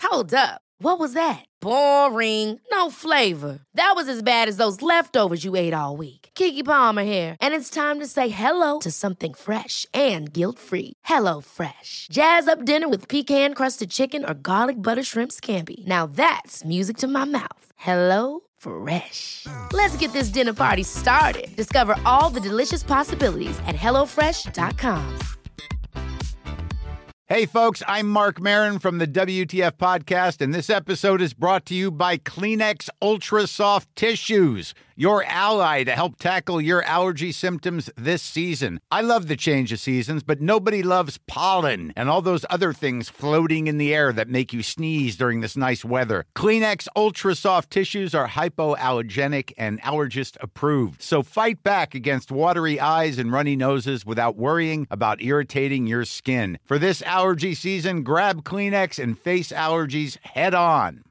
Hold up. What was that? Boring. No flavor. That was as bad as those leftovers you ate all week. Keke Palmer here, and it's time to say hello to something fresh and guilt-free. Hello Fresh. Jazz up dinner with pecan-crusted chicken or garlic butter shrimp scampi. Now that's music to my mouth. Hello Fresh. Let's get this dinner party started. Discover all the delicious possibilities at hellofresh.com. Hey, folks, I'm Mark Maron from the WTF Podcast, and this episode is brought to you by Kleenex Ultra Soft Tissues, your ally to help tackle your allergy symptoms this season. I love the change of seasons, but nobody loves pollen and all those other things floating in the air that make you sneeze during this nice weather. Kleenex Ultra Soft Tissues are hypoallergenic and allergist approved, so fight back against watery eyes and runny noses without worrying about irritating your skin. For this allergy season, grab Kleenex and face allergies head on.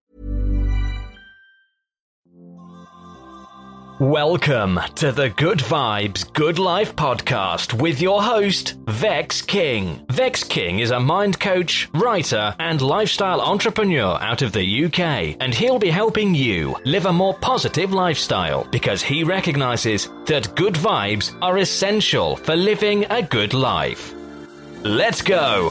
Welcome to the Good Vibes, Good Life podcast with your host, Vex King. Vex King is a mind coach, writer, and lifestyle entrepreneur out of the UK, and he'll be helping you live a more positive lifestyle because he recognizes that good vibes are essential for living a good life. Let's go!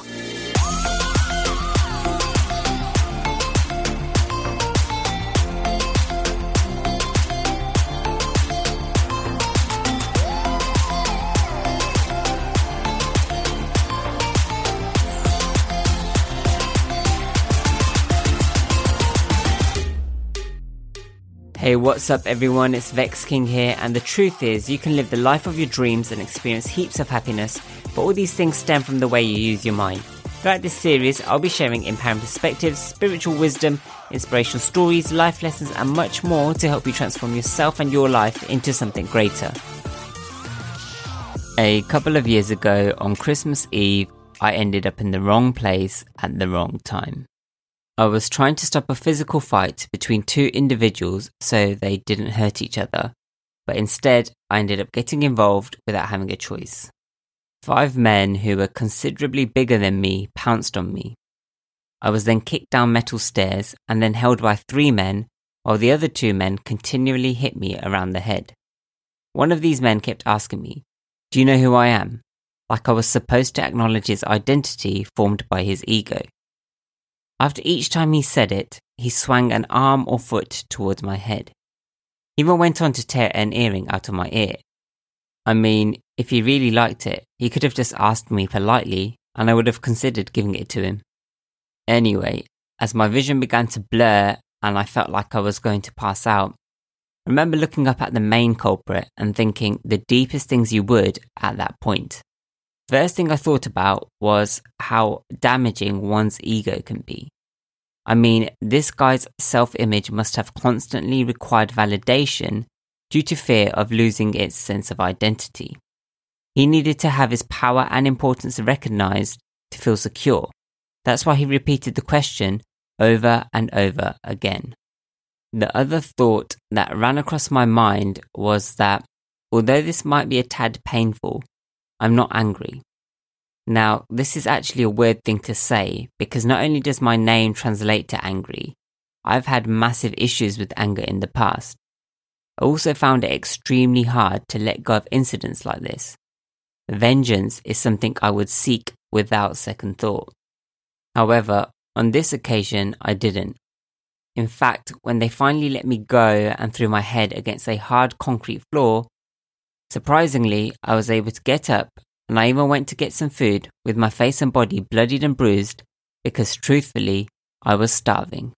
Hey, what's up everyone, it's Vex King here, and the truth is you can live the life of your dreams and experience heaps of happiness, but all these things stem from the way you use your mind. Throughout this series, I'll be sharing empowering perspectives, spiritual wisdom, inspirational stories, life lessons and much more to help you transform yourself and your life into something greater. A couple of years ago, on Christmas Eve, I ended up in the wrong place at the wrong time. I was trying to stop a physical fight between two individuals so they didn't hurt each other, but instead I ended up getting involved without having a choice. 5 men who were considerably bigger than me pounced on me. I was then kicked down metal stairs and then held by 3 men while the other 2 men continually hit me around the head. One of these men kept asking me, "Do you know who I am?" like I was supposed to acknowledge his identity formed by his ego. After each time he said it, he swung an arm or foot towards my head. He even went on to tear an earring out of my ear. I mean, if he really liked it, he could have just asked me politely and I would have considered giving it to him. Anyway, as my vision began to blur and I felt like I was going to pass out, I remember looking up at the main culprit and thinking the deepest things you would at that point. First thing I thought about was how damaging one's ego can be. I mean, this guy's self-image must have constantly required validation due to fear of losing its sense of identity. He needed to have his power and importance recognized to feel secure. That's why he repeated the question over and over again. The other thought that ran across my mind was that, although this might be a tad painful, I'm not angry. Now, this is actually a weird thing to say because not only does my name translate to angry, I've had massive issues with anger in the past. I also found it extremely hard to let go of incidents like this. Vengeance is something I would seek without second thought. However, on this occasion, I didn't. In fact, when they finally let me go and threw my head against a hard concrete floor, surprisingly, I was able to get up and I even went to get some food with my face and body bloodied and bruised because truthfully, I was starving.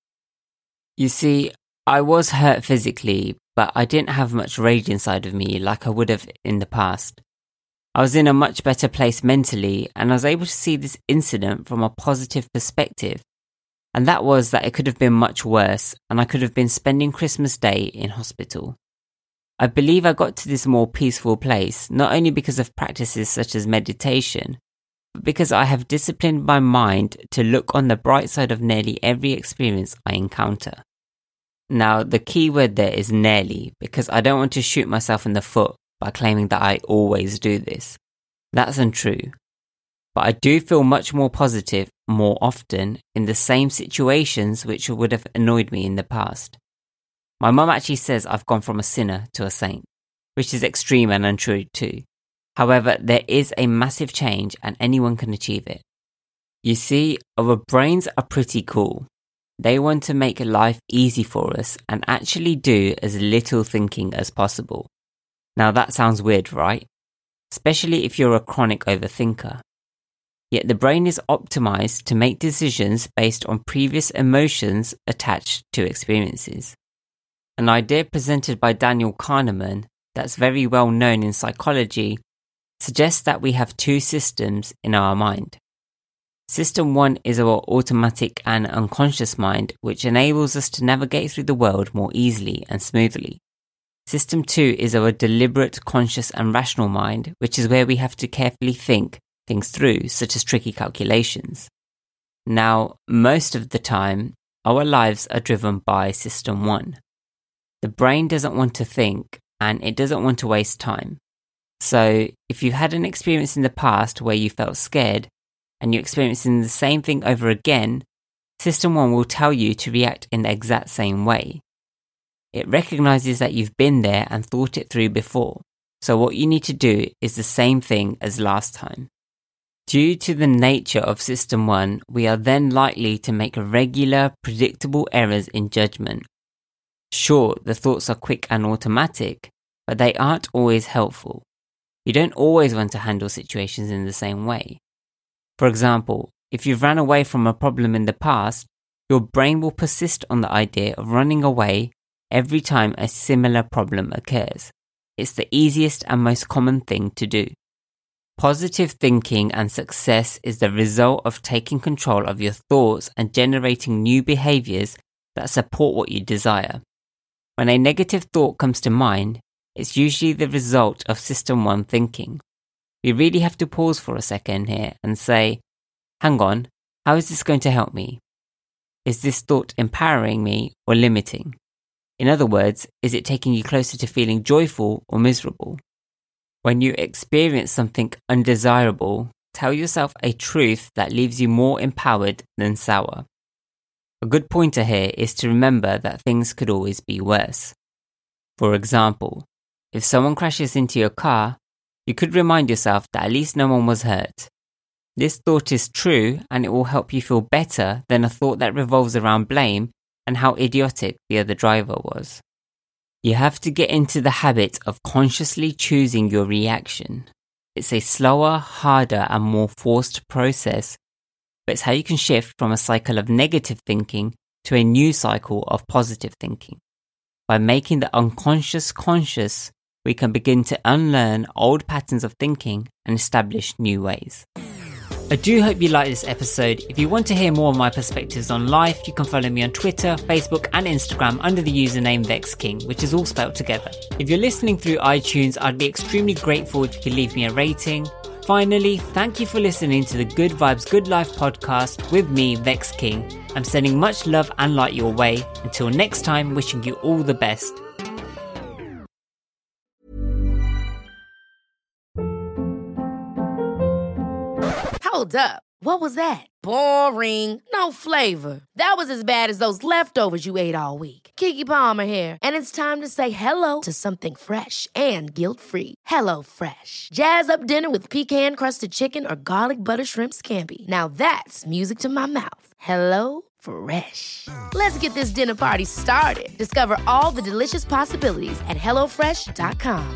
You see, I was hurt physically, but I didn't have much rage inside of me like I would have in the past. I was in a much better place mentally and I was able to see this incident from a positive perspective. And that was that it could have been much worse and I could have been spending Christmas Day in hospital. I believe I got to this more peaceful place not only because of practices such as meditation, but because I have disciplined my mind to look on the bright side of nearly every experience I encounter. Now, the key word there is nearly, because I don't want to shoot myself in the foot by claiming that I always do this. That's untrue. But I do feel much more positive, more often in the same situations which would have annoyed me in the past. My mum actually says I've gone from a sinner to a saint, which is extreme and untrue too. However, there is a massive change and anyone can achieve it. You see, our brains are pretty cool. They want to make life easy for us and actually do as little thinking as possible. Now that sounds weird, right? Especially if you're a chronic overthinker. Yet the brain is optimized to make decisions based on previous emotions attached to experiences. An idea presented by Daniel Kahneman that's very well known in psychology suggests that we have two systems in our mind. System 1 is our automatic and unconscious mind, which enables us to navigate through the world more easily and smoothly. System 2 is our deliberate, conscious and rational mind, which is where we have to carefully think things through, such as tricky calculations. Now, most of the time, our lives are driven by System 1. The brain doesn't want to think and it doesn't want to waste time. So, if you've had an experience in the past where you felt scared and you're experiencing the same thing over again, System 1 will tell you to react in the exact same way. It recognizes that you've been there and thought it through before. So what you need to do is the same thing as last time. Due to the nature of System 1, we are then likely to make regular, predictable errors in judgment. Sure, the thoughts are quick and automatic, but they aren't always helpful. You don't always want to handle situations in the same way. For example, if you've run away from a problem in the past, your brain will persist on the idea of running away every time a similar problem occurs. It's the easiest and most common thing to do. Positive thinking and success is the result of taking control of your thoughts and generating new behaviors that support what you desire. When a negative thought comes to mind, it's usually the result of System 1 thinking. We really have to pause for a second here and say, hang on, how is this going to help me? Is this thought empowering me or limiting? In other words, is it taking you closer to feeling joyful or miserable? When you experience something undesirable, tell yourself a truth that leaves you more empowered than sour. A good pointer here is to remember that things could always be worse. For example, if someone crashes into your car, you could remind yourself that at least no one was hurt. This thought is true and it will help you feel better than a thought that revolves around blame and how idiotic the other driver was. You have to get into the habit of consciously choosing your reaction. It's a slower, harder and more forced process, but it's how you can shift from a cycle of negative thinking to a new cycle of positive thinking. By making the unconscious conscious, we can begin to unlearn old patterns of thinking and establish new ways. I do hope you liked this episode. If you want to hear more of my perspectives on life, you can follow me on Twitter, Facebook and Instagram under the username VexKing, which is all spelled together. If you're listening through iTunes, I'd be extremely grateful if you could leave me a rating. Finally, thank you for listening to the Good Vibes Good Life podcast with me, VexKing. I'm sending much love and light your way. Until next time, wishing you all the best. Hold up. What was that? Boring. No flavor. That was as bad as those leftovers you ate all week. Keke Palmer here, and it's time to say hello to something fresh and guilt-free. HelloFresh. Jazz up dinner with pecan-crusted chicken or garlic butter shrimp scampi. Now that's music to my mouth. HelloFresh. Let's get this dinner party started. Discover all the delicious possibilities at HelloFresh.com.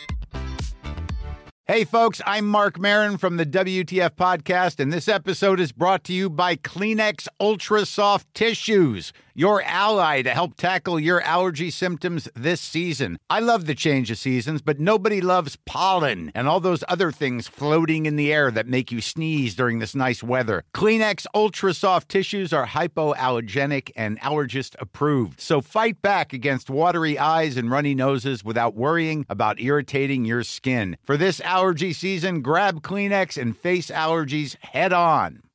Hey, folks, I'm Mark Maron from the WTF Podcast, and this episode is brought to you by Kleenex Ultra Soft Tissues, your ally to help tackle your allergy symptoms this season. I love the change of seasons, but nobody loves pollen and all those other things floating in the air that make you sneeze during this nice weather. Kleenex Ultra Soft Tissues are hypoallergenic and allergist approved, so fight back against watery eyes and runny noses without worrying about irritating your skin. For this allergy season, grab Kleenex and face allergies head on.